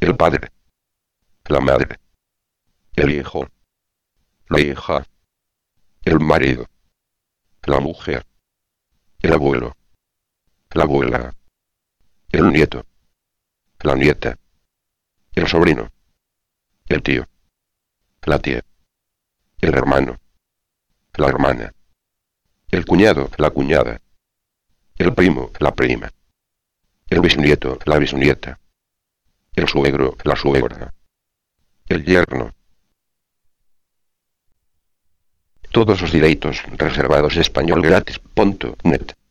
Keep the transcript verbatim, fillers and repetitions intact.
el padre, la madre, el hijo, la hija, el marido, la mujer, el abuelo, la abuela, el nieto, la nieta, el sobrino, el tío, la tía, el hermano, la hermana, el cuñado, la cuñada, el primo, la prima, el bisnieto, la bisnieta, el suegro, la suegra, el yerno. Todos os direitos reservados español gratis punto net.